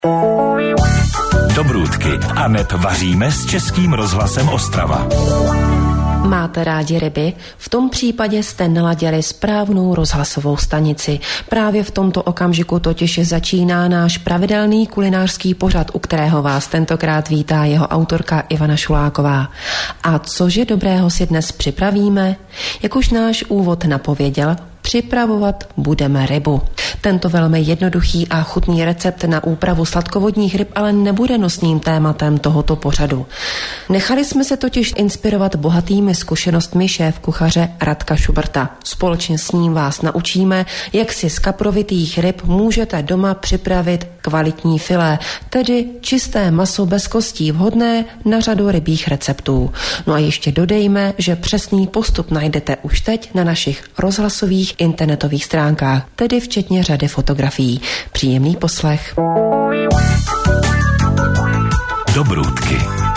Dobrůdky a neb vaříme s Českým rozhlasem Ostrava. Máte rádi ryby? V tom případě jste naladili správnou rozhlasovou stanici. Právě v tomto okamžiku totiž začíná náš pravidelný kulinářský pořad, u kterého vás tentokrát vítá jeho autorka Ivana Šuláková. A cože dobrého si dnes připravíme? Jak už náš úvod napověděl, připravovat budeme rybu. Tento velmi jednoduchý a chutný recept na úpravu sladkovodních ryb ale nebude nosným tématem tohoto pořadu. Nechali jsme se totiž inspirovat bohatými zkušenostmi šéfkuchaře Radka Šuberta. Společně s ním vás naučíme, jak si z kaprovitých ryb můžete doma připravit kvalitní filé, tedy čisté maso bez kostí, vhodné na řadu rybích receptů. No a ještě dodejme, že přesný postup najdete už teď na našich rozhlasových internetových stránkách, tedy včetně řady fotografií. Příjemný poslech. Dobrůdky.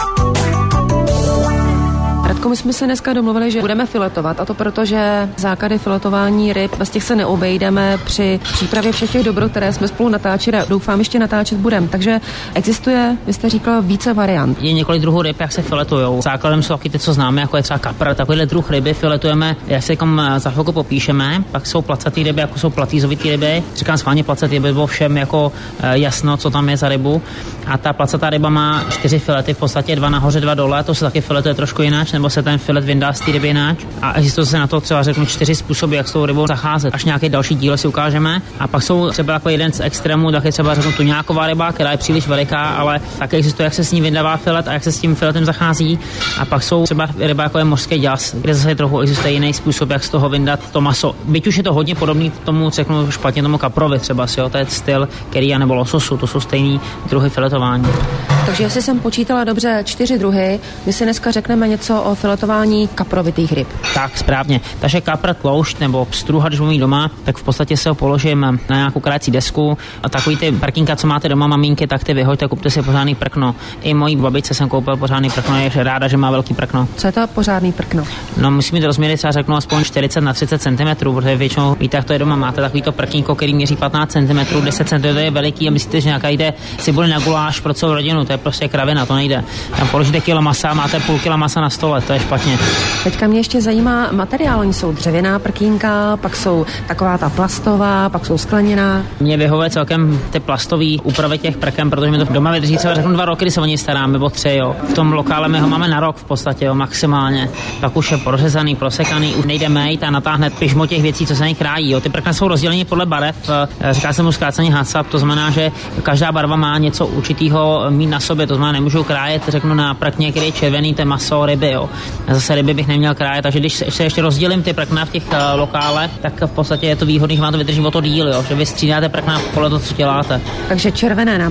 Radko, my jsme se dneska domluvili, že budeme filetovat, a to proto, že základy filetování ryb, bez těch se neobejdeme při přípravě všech těch dobrot, které jsme spolu natáčeli a doufám ještě natáčet budeme. Takže existuje, vy jste říkal, více variant. Je několik druhů ryb, jak se filetujou. Základem jsou taky ty, co známe, jako je třeba kapr. Takovýhle druh ryby filetujeme, jak se za chvilku popíšeme. Pak jsou placatý ryby, jako jsou platýzovitý ryby. Říkám schválně placatý, aby bylo všem jako jasno, co tam je za rybu. A ta placatá ryba má 4 filety, v podstatě 2 nahoře, 2 dole, to se taky filetuje trošku jinak, nebo se ten filet vyndá z té ryby jinak. A existuje se na to třeba řeknu 4 způsoby, jak s tou rybou zacházet. Až nějaký další díl si ukážeme. A pak jsou třeba jako jeden z extrémů, taky třeba řeknu tuňáková ryba, která je příliš veliká, ale také existuje, jak se s ní vyndává filet a jak se s tím filetem zachází. A pak jsou třeba ryba jako je mořský ďas, kde zase trochu existuje jiný způsob, jak z toho vyndat to maso. Byť už je to hodně podobný tomu, řeknu špatně, tomu kaprovi třeba, jo, to je styl curry nebo lososu, to jsou stejný druhy filetování. Takže jestli jsem počítala dobře 4 druhy, my si dneska řekneme něco o filetování kaprovitých ryb. Tak, správně. Takže kapr, tloušť nebo pstruha, když budu doma, tak v podstatě se ho položím na nějakou krácí desku a takový ty prkínka, co máte doma, maminky, tak ty vyhoďte, kupte si pořádný prkno. I mojí babičce jsem koupil pořádný prkno, je ráda, že má velký prkno. Co je to pořádný prkno? No, musí mít rozměry, třeba řeknu aspoň 40 na 30 cm, protože většinou víte, jak to je doma, máte takovýto prkínko, který měří 15 cm, 10 cm je veliký a myslíte, že nějaká jde cibuli na guláš pro celou rodinu, to je prostě kravina, to nejde. Tam položíte kilo masa, máte půl kila masa na stole, to je špatně. Teďka mě ještě zajímá materiál, oni jsou dřevěná prkínka, pak jsou taková ta plastová, pak jsou skleněná. Mě vyhovuje celkem ty plastový úpravy těch prken, protože mi to doma vydrží třeba řeknu 2 roky, kdy se o něj starám, nebo 3, jo. V tom lokále my ho máme na rok v podstatě, jo, maximálně. Pak už je prořezaný, prosekaný, už nejde mejt a natáhne pižmo těch věcí, co se něj krájí, jo. Ty prkna jsou rozděleny podle barev, říká se mu zkráceně HACCP, to znamená, že každá barva má něco určitého mít na sobě, to znamená, nemůžu krájet, řeknu na prkně, který je červený, to je maso, ryby, jo. A zase ryby bych neměl krájet, takže když se ještě rozdělím ty prkna v těch lokálech, tak v podstatě je to výhodný, že vám to vydrží o to díl, jo, že vy střídáte prkna podle toho, co děláte. Takže červené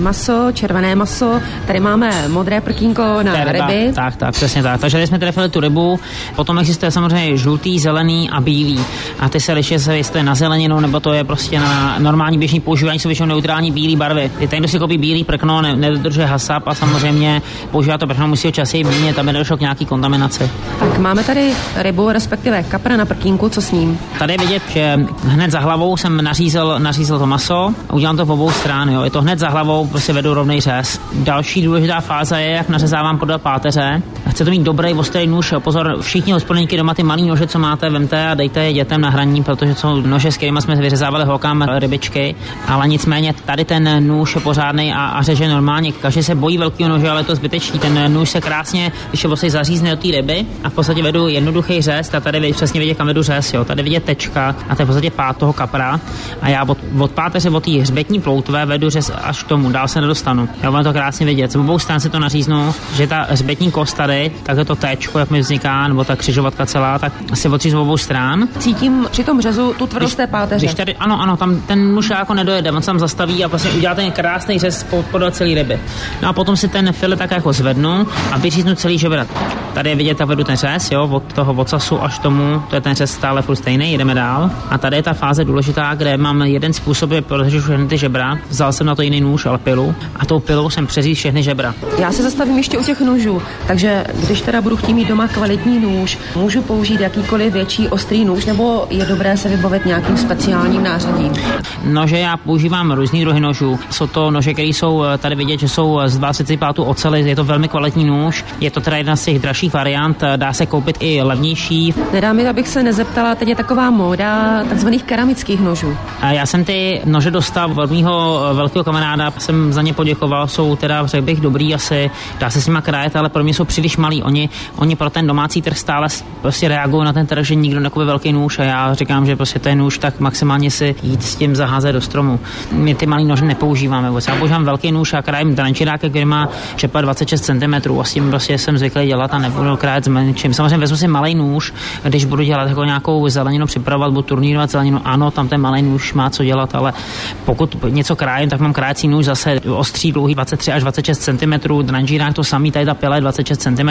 maso, tady máme modré prkínko na ryby. Tak, přesně tak. Takže tady jsme trefili tu rybu, potom existuje samozřejmě žlutý, zelený a bílý. A ty se liší, jestli to je na zeleninu, nebo to je prostě na normální běžný používání, jsou většinou neutrální bílé barvy. Ten, kdo si koupí bílý prkno, nedodržuje HACCP a samozřejmě používá to prkno, musí ho častěji měnit, aby nedošlo k nějaký kontaminaci. Tak máme tady rybu, respektive kapra na prkínku, co s ním? Tady je vidět, že hned za hlavou jsem nařízl to maso a udělám to v obou stran, jo. Je to hned za hlavou, prostě vedu rovnej řez. Další důležitá fáze je, jak nařezávám podél páteře. Chce to mít dobrý ostrý nůž, jo. Pozor, všichni hospodyňky doma ty malý nože, co máte, vemte a dejte je dětem na hraní, protože jsou nože, s kterými jsme vyřezávali holkám rybičky, ale nicméně tady ten nůž je pořádný a řeže normálně. Každý se bojí velkého nože, ale je to zbytečný. Ten nůž se krásně, když je zařízne do té ryby a v podstatě vedu jednoduchý řez, a tady přesně vidět, kam vedu řez, jo. Tady vidět tečka a to je v podstatě pát toho kapra a já od páteře, od té hřbetní ploutve vedu řez až k tomu, dál se nedostanu. Já vám to krásně vidět. Z obou stran si to naříznu, že ta hřbetní kost tady, tak je to téčko, jak mi vzniká, nebo ta křižovatka celá, tak si odříznu obou stran. Cítím při tom řezu tu tvrdost té páteře. Když tady, ano, tam ten nůž jako nedojede, on se tam zastaví a vlastně udělá ten krásný řez podél celé ryby. No a potom si ten filet tak jako zvednu a vyříznu celý žebrat. Tady je vidět vidět, tak vedu ten řez, jo, od toho ocasu až tomu, to je ten řez stále furt stejný, jdeme dál. A tady je ta fáze důležitá, kde mám jeden způsob, protože všechny ty žebra, vzal jsem na to jiný nůž, ale pilu, a tou pilou jsem přeřízl všechny žebra. Já se zastavím ještě u těch nožů, takže když teda budu chtít mít doma kvalitní nůž, můžu použít jakýkoliv větší ostrý nůž, nebo je dobré se vybavit nějakým speciálním nářadím? Nože já používám různý druhy nožů. Jsou to nože, které jsou tady vidět, že jsou z 20 plátů oceli, je to velmi kvalitní nůž. Je to teda jedna z těch dražších variant, dá se koupit i levnější. Nedá mi, abych se nezeptala, teď je taková móda takzvaných keramických nožů. A já jsem ty nože dostal od mýho velkého kamaráda, jsem za ně poděkoval, jsou teda, řekl bych, dobrý asi, dá se s nima krájet, ale pro mě jsou příliš malý. Oni pro ten domácí trh stále prostě reagují na ten trh, že nikdo nekoupí velký nůž, a já říkám, že prostě to je nůž, tak maximálně si jít s tím zaházet do stromu. My ty malý nože nepoužíváme vůbec. Já používám velký nůž a krájím drančiráka, který má třeba 26 cm, a s tím prostě jsem zvyklý dělat a nebudu krájet s menším. Samozřejmě vezmu si malý nůž, když budu dělat jako nějakou zeleninu, připravovat, budu turnírovat zeleninu, ano, tam ten malý nůž má co dělat, ale pokud něco krájím, tak mám krájecí nůž zase ostří, dlouhý 23 až 26 cm, drančírák to samý, tady ta pile 26 cm.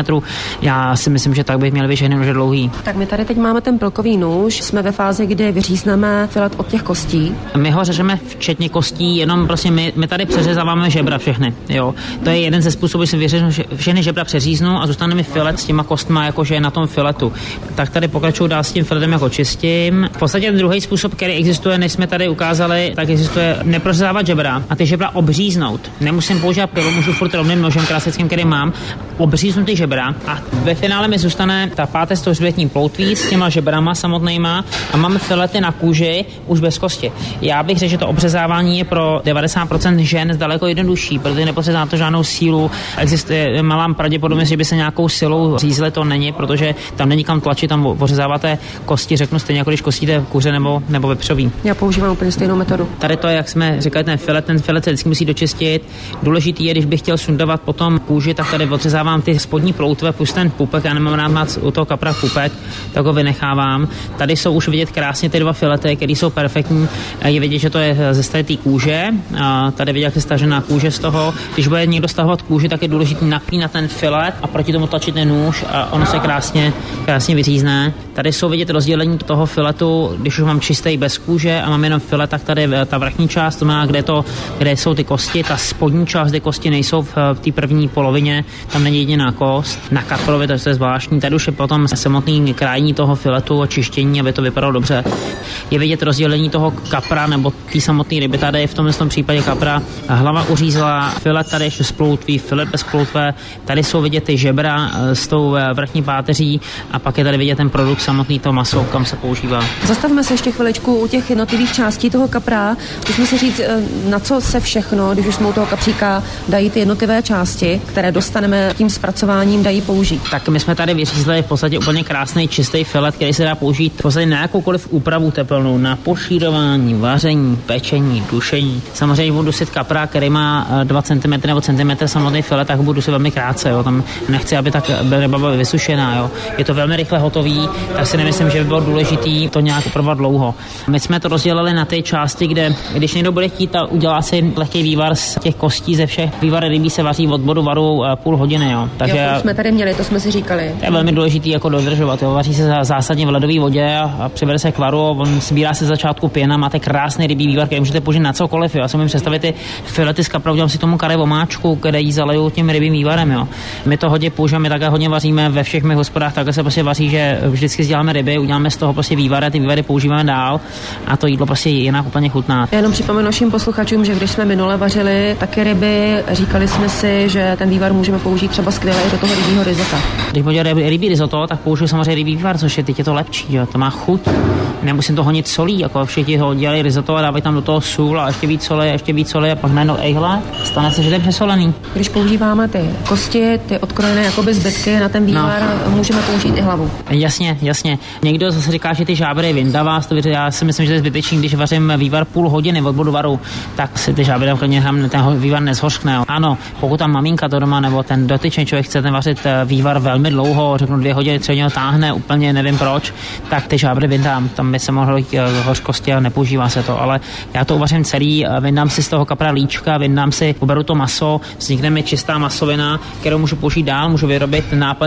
Já si myslím, že tak bych měl být všechny nože dlouhý. Tak my tady teď máme ten pilkový nůž, jsme ve fázi, kdy vyřízneme filet od těch kostí. My ho řežeme včetně kostí, jenom prostě my tady přeřezáváme žebra všechny, jo. To je jeden ze způsobů, že si vyřeznu všechny žebra přeříznu a zůstane mi filet s těma kostma, jakože je na tom filetu. Tak tady pokračuju dál s tím filetem, jako čistím. V podstatě druhý způsob, který existuje, než jsme tady ukázali, tak existuje neprořezávat žebra a ty žebra obříznout. Nemusím používat pilu, můžu furt rovným nožem klasickým, který mám, obříznu ty žebra a ve finále mi zůstane ta páté stožletní ploutví s těma žebrama samotnýma a máme filety na kůži už bez kosti. Já bych řekl, že to obřezávání je pro 90% žen daleko jednodušší, protože nepotřebuje na to žádnou sílu. Existuje malá pravděpodobnost, že by se nějakou silou řízli, to není, protože tam není kam tlačit, tam ořezáváte kosti, řeknu stejně jako když kostíte kuře nebo vepřový. Já používám úplně stejnou metodu. Tady to je, jak jsme říkali, ten filet se vždycky musí dočistit. Důležitý je, když bych chtěl sundovat potom kůži, tak tady odřezávám ty spodní ploutve plus ten pupek. Já nemám rád u toho kapra pupek, tak ho vynechávám. Tady jsou už vidět krásně ty dva filety, které jsou perfektní. Je vidět, že to je ze strany té kůže. A tady vidět, jak je stažená kůže z toho. Když bude někdo stahovat kůži, tak je důležité napínat ten filet a proti tomu tlačit ten nůž a ono se krásně vyřízne. Tady jsou vidět rozdělení toho filetu, když už mám čistý bez kůže a mám jenom filet, tak tady ta vrchní část, to má, kde jsou ty kosti, ta spodní část, ty kosti nejsou v té první polovině, tam není jediná kost. Na kaprovi to je zvláštní, tady už je potom samotný krájení toho filetu a čištění, aby to vypadalo dobře. Je vidět rozdělení toho kapra nebo té samotné ryby, tady je v tomhle případě kapra hlava uřízla, filet tady ještě z ploutví, filet bez ploutve, tady jsou vidět ty žebra s tou vrchní páteří a pak je tady vidět ten produkt samotný, to maso, kam se používá. Zastavme se ještě chviličku u těch jednotlivých částí toho kapra. Musíme si říct, na co se všechno, když už jsme u toho kapříka, dají ty jednotlivé části, které dostaneme tím zpracováním, dají použít. Tak my jsme tady vyřízli v podstatě úplně krásný čistý filet, který se dá použít v podstatě na jakoukoliv úpravu teplnou, na pošírování, vaření, pečení, dušení. Samozřejmě budu dusit kapra, který má 2 cm nebo centimetr samotný filet, tak budu dusit velmi krátce, jo. Tam nechci, aby tak ryba byla vysušená, jo. Je to velmi rychle hotový, tak si nemyslím, že by bylo důležitý to nějak opravovat dlouho. My jsme to rozdělili na ty části, kde když někdo bude chtít a udělá si lehký vývar z těch kostí ze všech, vývar rybí se vaří od bodu varu půl hodiny, jo. Takže to jsme tady měli, to jsme si říkali. To je velmi důležitý jako dodržovat, jo. Vaří se zásadně v ledové vodě a přivede se k varu, on sbírá se začátku pěna, máte krásný rybí vývar, který můžete použít na cokoliv, jo. Já si můžu představit ty filety z kapra, udělám si tomu karé omáčku, kde jí zaleju tím rybím vývarem, jo. My to hodně používáme, také hodně vaříme ve všech mých hospodách, takhle se prostě vaří, že vždycky děláme ryby, uděláme z toho prostě vývar a ty vývary používáme dál a to jídlo prostě jinak úplně chutná. Já jenom připomenu našim posluchačům, že když jsme minule vařili taky ryby, říkali jsme si, že ten vývar můžeme použít třeba skvěle do toho rybího risota. Když budu dělat rybí risotto, tak použiju samozřejmě rybí vývar, což je teď je to lepší, jo. To má chuť. Nemusím to honit solí, jako všichni ho dělají risotto a dávají tam do toho sůl a ještě víc soli a pak najednou ejhle, stane se, že to je přesolený. Když používáme ty kosti, ty odkrojené jakoby zbytky na ten vývar, můžeme použít i hlavu. Jasně. Někdo zase říká, že ty žábry vyndává, já si myslím, že to je zbytečný, když vařím vývar půl hodiny od bodu varu, tak si ty žábry ten vývar nezhořkne. Jo. Ano, pokud tam maminka to doma nebo ten dotyčný člověk chce ten vařit vývar velmi dlouho, řeknu 2 hodiny, třeba táhne, úplně nevím proč, tak ty žábry vyndám. Tam by se mohlo jít hořkosti a nepoužívá se to, ale já to uvařím celý, vyndám si z toho kapra líčka, uberu to maso, vznikne mi čistá masovina, kterou můžu použít dál, můžu vyrobit náplň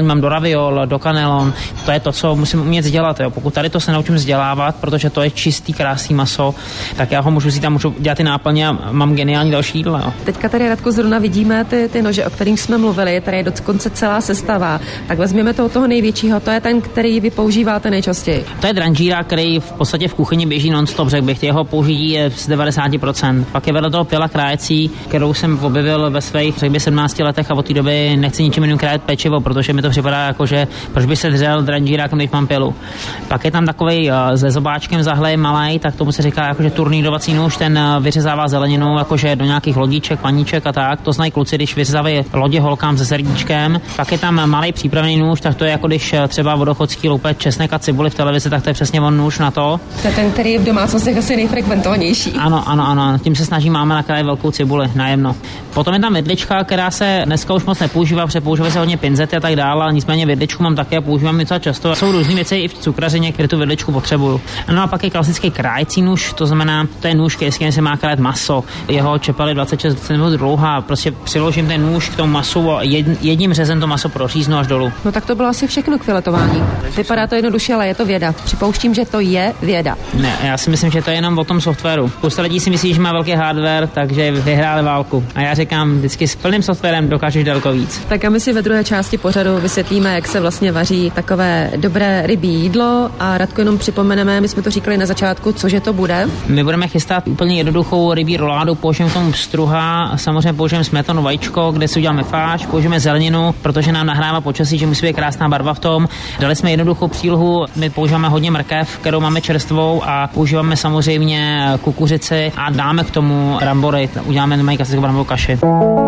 mám do raviol, do kanelon. To je to, co musím umět dělat. Jo. Pokud tady to se naučím vzdělávat, protože to je čistý, krásný maso, tak já ho můžu si tam můžu dělat ty náplně a mám geniální další jídla. Jo. Teďka tady, Radku, zrovna vidíme ty nože, o kterých jsme mluvili, tady je dokonce celá sestava. Tak vezměme toho největšího, to je ten, který vy používáte nejčastěji. To je dranžíra, který v podstatě v kuchyni běží non-stop, řekl bych, jeho použití je z 90%. Pak je vedle toho pila krájecí, kterou jsem objevil ve svých, řekl bych, 17 letech a od té doby nechci ničím jiným krájet pečivo, protože mi to připadá jako, že proč by se dřel dranžíra, když mám pilu. Pak je tam takový se zobáčkem zahlej malej, tak tomu se říká jakože turnýrovací nůž, ten vyřezává zeleninu jakože do nějakých lodíček, paníček a tak. To znají kluci, když vyřezávají lodě holkám se srdíčkem. Pak je tam malý přípravný nůž, tak to je jako když třeba vodochodský loupe česnek a cibuli v televizi, tak to je přesně on nůž na to. To je ten, který je v domácnostech asi nejfrekventovanější. Ano. Tím se snaží máma nakrájet velkou cibuli najemno. Potom je tam vidlička, která se dneska už moc nepoužívá, používají se hodně pinzety a tak dále, ale nicméně vidličku mám také, používám docela často. Jsou různé věci i v cukrařině, kde tu vidličku potřebuju. No a pak je klasický krájecí nůž, to znamená, to je nůž, který se má krájet maso. Jeho čepel je 26 cm dlouhá, prostě přiložím ten nůž k tomu masu a jedním řezem to maso proříznu až dolů. No tak to bylo asi všechno k filetování. Vypadá to jednoduše, ale je to věda. Připouštím, že to je věda. Ne, já si myslím, že to je jenom o tom softwaru. Spousta lidí si myslí, že má velký hardware, takže vyhráli válku. A já říkám, vždycky s plným softwarem dokážeš daleko víc. Tak a my si ve druhé části pořadu vysvětlíme, jak se vlastně vaří takové dobré rybí jídlo a Radko, jenom připomeneme, my jsme to říkali na začátku, cože to bude. My budeme chystat úplně jednoduchou rybí roládu, použijeme k tomu pstruha, samozřejmě použijeme smetanu, vajíčko, kde si uděláme fáš, použijeme zeleninu, protože nám nahrává počasí, že musí být krásná barva v tom. Dali jsme jednoduchou přílohu, my používáme hodně mrkev, kterou máme čerstvou a používáme samozřejmě kukuřici a dáme k tomu brambory, uděláme mají klasickou bramborovou kaši.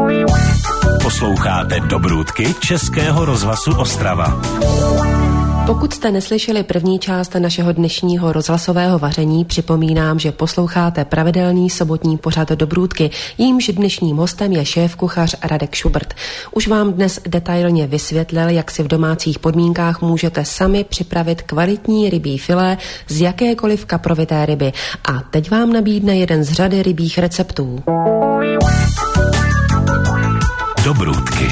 Posloucháte Dobrůdky Českého rozhlasu Ostrava. Pokud jste neslyšeli první část našeho dnešního rozhlasového vaření, připomínám, že posloucháte pravidelný sobotní pořad Dobrůdky. Jímž dnešním hostem je šéfkuchař Radek Šubrt. Už vám dnes detailně vysvětlil, jak si v domácích podmínkách můžete sami připravit kvalitní rybí filé z jakékoliv kaprovité ryby. A teď vám nabídne jeden z řady rybích receptů. Dobrůdky.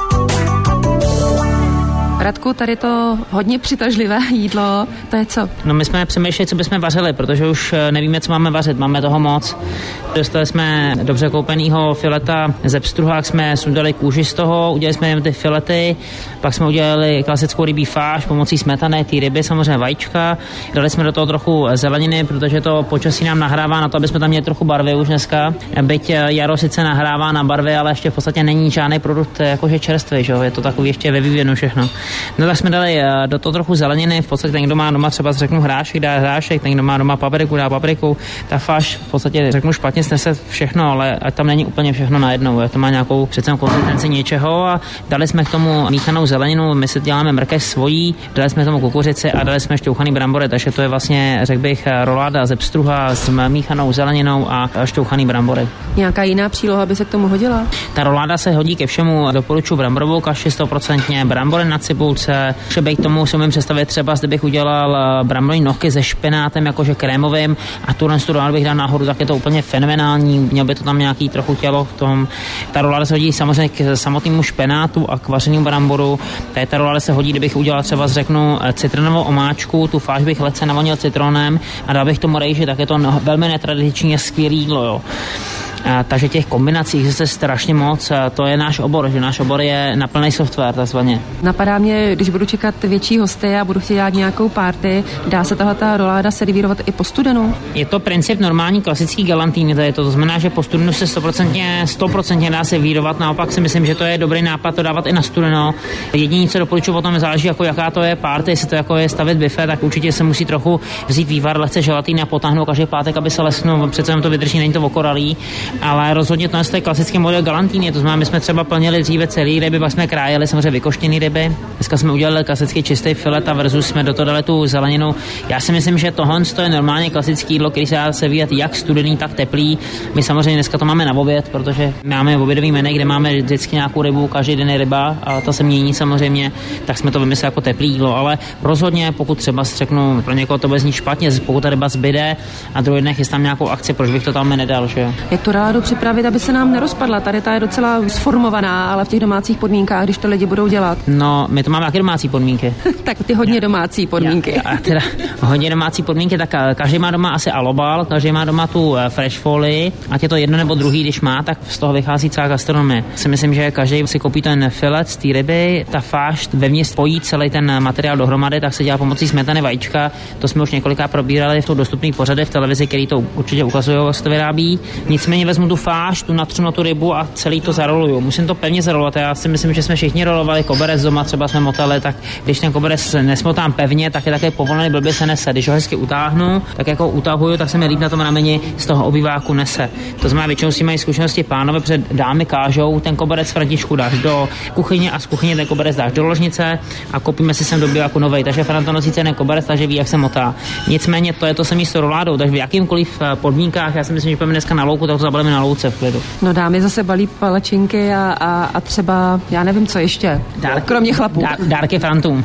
Radku, tady to hodně přitažlivé jídlo, to je co? No my jsme přemýšleli, co bychom vařili, protože už nevíme, co máme vařit, máme toho moc. Dostali jsme dobře koupenýho fileta ze pstruha, jsme sundali kůži z toho, udělali jsme ty filety, pak jsme udělali klasickou rybí fáš pomocí smetany, ty ryby, samozřejmě vajíčka. Dali jsme do toho trochu zeleniny, protože to počasí nám nahrává na to, aby jsme tam měli trochu barvy už dneska. Byť jaro sice nahrává na barvy, ale ještě v podstatě není žádný produkt jakože čerstvý, že? Je to takový ještě ve vývěnu všechno. No tak jsme dali do toho trochu zeleniny, v podstatě někdo má doma třeba řeknu hrášek, dá hrášek, někdo má doma papriku, dá papriku. Ta fáš v podstatě řeknu špatně snese všechno, ale ať tam není úplně všechno najednou, to má nějakou přece konzistenci něčeho a dali jsme k tomu míchanou zeleninu, my si děláme mrkev svojí, dali jsme k tomu kukuřici a dali jsme šťouchaný brambory, takže to je vlastně, řekl bych, roláda ze pstruha s míchanou zeleninou a šťouchaný brambory. Nějaká jiná příloha by se k tomu hodila? Ta roláda se hodí ke všemu, doporučuji bramborovou kaši 100%, brambory na cibulce, k tomu si umím představit třeba, kdybych udělal bramborový nohky se špenátem jakože krémovým a tuhle roládu bych dal nahoru, tak je to úplně fenomenální, měl by to tam nějaký trochu tělo v tom. Ta roláda se hodí samozřejmě k samotnému špenátu a k vařenému bramboru. Ta roláda se hodí, kdybych udělal třeba řeknu citronovou omáčku, tu fáš bych lehce navolnil citronem a dal bych tomu rejži, tak je to velmi netradičně skvělý jídlo, jo. Takže těch kombinací je strašně moc. To je náš obor, že náš obor je na plný software, takzvaně. Napadá mě, když budu čekat větší hosty a budu chtět dělat nějakou party, dá se tahleta roláda servírovat i po studenu? Je to princip normální klasický galantýny, to znamená, že po studenu se 100% dá servírovat, naopak si myslím, že to je dobrý nápad to dávat i na studeno. Jediné, co doporučuji, potom záleží, jako jaká to je party, jestli to jako je stavit buffet, tak určitě se musí trochu vzít vývar, lehce želatíny a potáhnout každý pátek, aby se lesknul, přece jenom to vydrží, není to okoralý. Ale rozhodně to je klasický model galantýny, to znamená, my jsme třeba plnili dříve celý ryby, pak jsme krájeli samozřejmě vykoštěný ryby. Dneska jsme udělali klasický čistý filet a versus jsme do toho dali tu zeleninu. Já si myslím, že tohle je normálně klasický jídlo, který se dá servírovat jak studený, tak teplý. My samozřejmě dneska to máme na oběd, protože máme obědový menu, kde máme vždycky nějakou rybu, každý den je ryba a ta se mění samozřejmě, tak jsme to vymysleli jako teplý jídlo, ale rozhodně pokud třeba řeknu, pro někoho to bude znít špatně, pokud ta ryba zbyde a druhý den chystám nějakou akci, proč bych to tam nedal, že? Jak tu roládu připravit, aby se nám nerozpadla? Tady ta je docela sformovaná, ale v těch domácích podmínkách, když to lidi budou dělat. No, my to máme taky domácí podmínky. Tak ty hodně domácí podmínky. Já teda hodně domácí podmínky, tak každý má doma asi alobal, každý má doma tu fresh folii, ať je to jedno nebo druhý, když má, tak z toho vychází celá gastronomie. Si myslím, že každý si koupí ten filet z té ryby, ta fáš vevnitř spojí celý ten materiál dohromady, tak se dělá pomocí smetany vajíčka. To jsme už několikrát probírali v dostupných pořadech v televizi, který to určitě ukazují, jak se to vyrábí. Nicméně vezmu tu fáš, tu natřu na tu rybu a celý to zaroluju. Musím to pevně zarolovat. Já si myslím, že jsme všichni rolovali koberec doma, třeba jsme motali, tak když ten koberec nesmotám pevně, tak je také povolený, blbě se nese. Když ho hezky utáhnu, tak jako utahuju, tak se mi líp na tom rameni z toho obýváku nese. To znamená, většinou si mají zkušenosti pánové, protože dámy kážou, ten koberec Františku dáš do kuchyně a z kuchyně ten koberec dáš do ložnice a kopíme si sem do obýváku novej. Takže Fran to nosí ten koberec, takže ví, jak se motá. Nicméně to je to samé s roládou, takže v jakýmkoliv podmínkách, já si myslím, že půjdeme dneska na louku, tak to zabalíme na louce v klidu. No dámy zase balí palačinky a třeba, já nevím, co ještě, kromě chlapů. Dárky Frantům.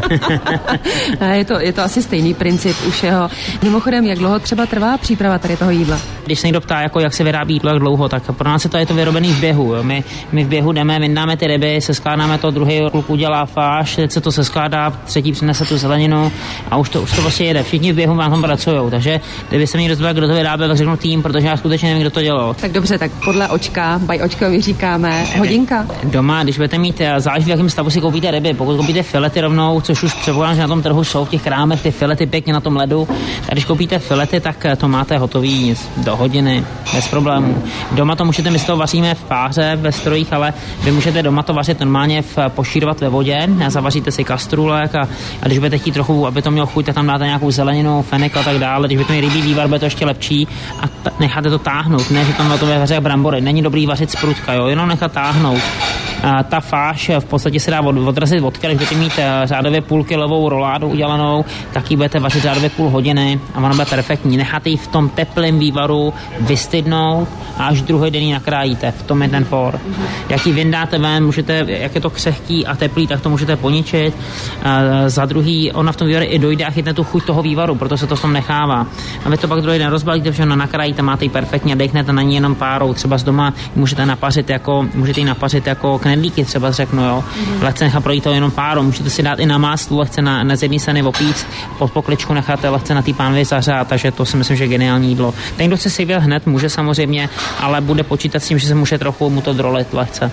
je to asi stejný princip už jeho. Mimochodem, jak dlouho třeba trvá příprava tady toho jídla? Když se někdo ptá, jako jak se vyrábí jídlo, jak dlouho, tak pro nás je to vyrobený v běhu. Jo. My v běhu jdeme, vyndáme ty ryby, seskládáme to, druhý kluk udělá fáš, teď se to seskládá, třetí přinese tu zeleninu a už to prostě jede. Všichni v běhu na tom pracují. Takže kdyby se mi někdo zeptal, kdo to vyráběl, tak řeknu tým, protože já skutečně nevím, kdo to dělal. Tak dobře, tak podle očka, by očkovi říkáme hodinka. Doma, když budete mít, záleží v jakém stavu si koupíte ryby. Pokud koupíte filety rovnou, což už předpokládám, že na tom trhu jsou v těch krámech ty filety pěkně na tom ledu. A když koupíte filety, tak to máte hotový do hodiny, bez problémů. Doma to můžete, my si to vaříme v páře, ve strojích, ale vy můžete doma to vařit normálně pošírovat ve vodě, zavaříte si kastrůlek a když budete chtít trochu, aby to mělo chuť, tak tam dáte nějakou zeleninu, fenek a tak dále. Když budete mít rybí vývar, bude to ještě lepší a necháte to táhnout, ne, že tam to vaří brambory. Není dobrý vařit z prutka, jo, jenom nechat táhnout. A ta fáš v podstatě se dá odrazit vodka, když budete mít řádově půlkilovou roládu udělanou, tak ji budete vařit řádově půl hodiny a ona bude perfektní. Necháte ji v tom teplém vývaru vystydnout a až druhý den ji nakrájíte. V tom je ten for. Jak ji vyndáte ven, můžete, jak je to křehký a teplý, tak to můžete poničit. Za druhý, ona v tom vývaru i dojde a chytne tu chuť toho vývaru, proto se to v tom nechává. A vy to pak druhý den rozbalíte, všechno nakrájíte, máte ji perfektně a dechnete na ní jenom párou. Třeba z doma můžete ji napařit jako knedlíky, třeba řeknu, jo. Lehce nechat projít to jenom párou. Můžete si dát i na máslu, lehce na z jedné strany opíct, pod pokličku necháte lehce na té pánvi zařát, takže to si myslím, že je geniální jídlo. Ten, kdo chce si vědět hned, může samozřejmě, ale bude počítat s tím, že se může trochu mu to drolit lehce.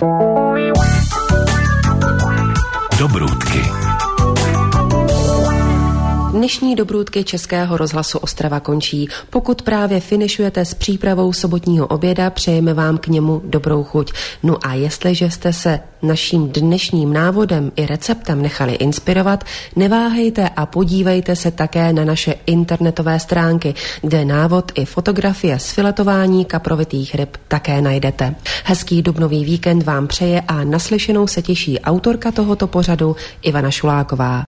Dobrůdky. Dnešní Dobrůdky Českého rozhlasu Ostrava končí. Pokud právě finišujete s přípravou sobotního oběda, přejeme vám k němu dobrou chuť. No a jestliže jste se naším dnešním návodem i receptem nechali inspirovat, neváhejte a podívejte se také na naše internetové stránky, kde návod i fotografie z filetování kaprovitých ryb také najdete. Hezký dubnový víkend vám přeje a naslyšenou se těší autorka tohoto pořadu Ivana Šuláková.